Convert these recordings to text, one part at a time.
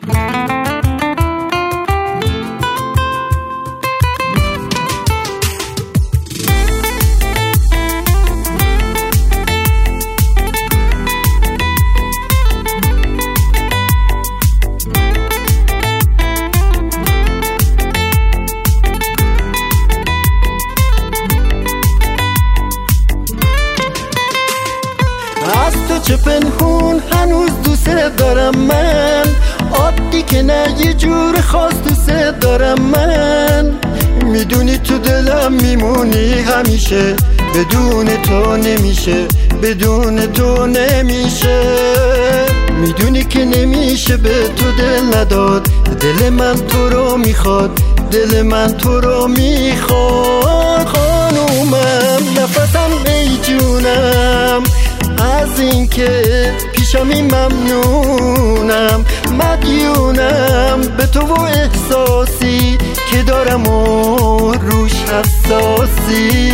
از تو چه پنهون هنوز دوست دارم من، عادی که نه یه جور خاص دوست دارم من. میدونی تو دلم میمونی همیشه، بدون تو نمیشه، بدون تو نمیشه. میدونی که نمیشه به تو دل نداد، دل من تو رو میخواد، دل من تو رو میخواد. خانومم نفسم ای جونم، از این که پیشمی ممنونم، مدیونم به تو و احساسی که دارم و روش حساسی.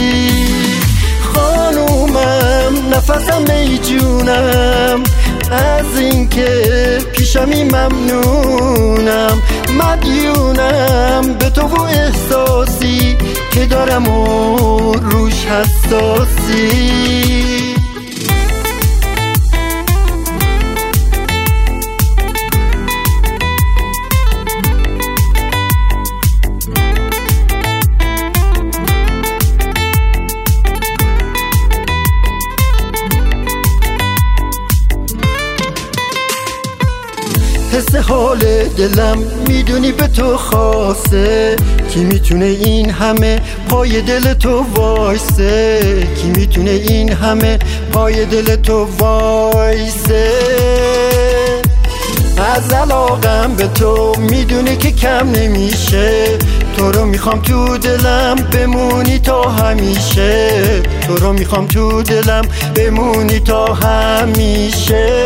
خانومم نفسم ای جونم، از این که پیشمی ممنونم، مدیونم به تو و احساسی که دارم و روش حساسی. حس حال دلم میدونی به تو خاصه، کی میتونه این همه پای دل تو وایسه، کی میتونه این همه پای دل تو وایسه. از علاقم به تو میدونی که کم نمیشه، تو رو میخوام تو دلم بمونی تا همیشه، تو رو میخوام تو دلم بمونی تا همیشه.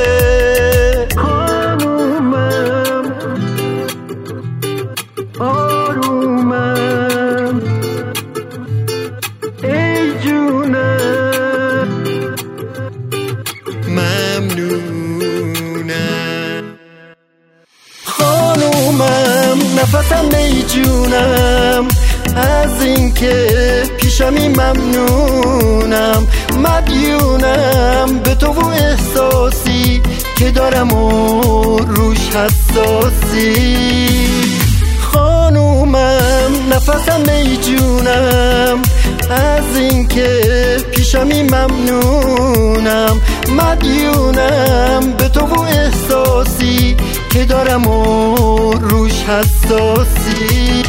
آرومم ای جونم، ممنونم. خانومم نفسم ای جونم، از این که پیشمی ممنونم، مدیونم به تو و احساسی که دارم و روش حساسی. خانومم نفسم ای جونم، از این که پیشمی ممنونم، مدیونم به تو و احساسی که دارم و روش حساسی.